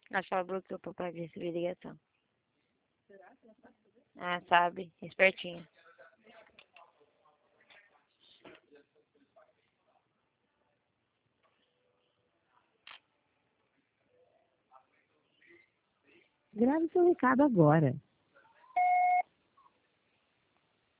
Acho que ela bloqueou o papai de receber ligação. Ah, sabe. Espertinha. Grave seu recado agora.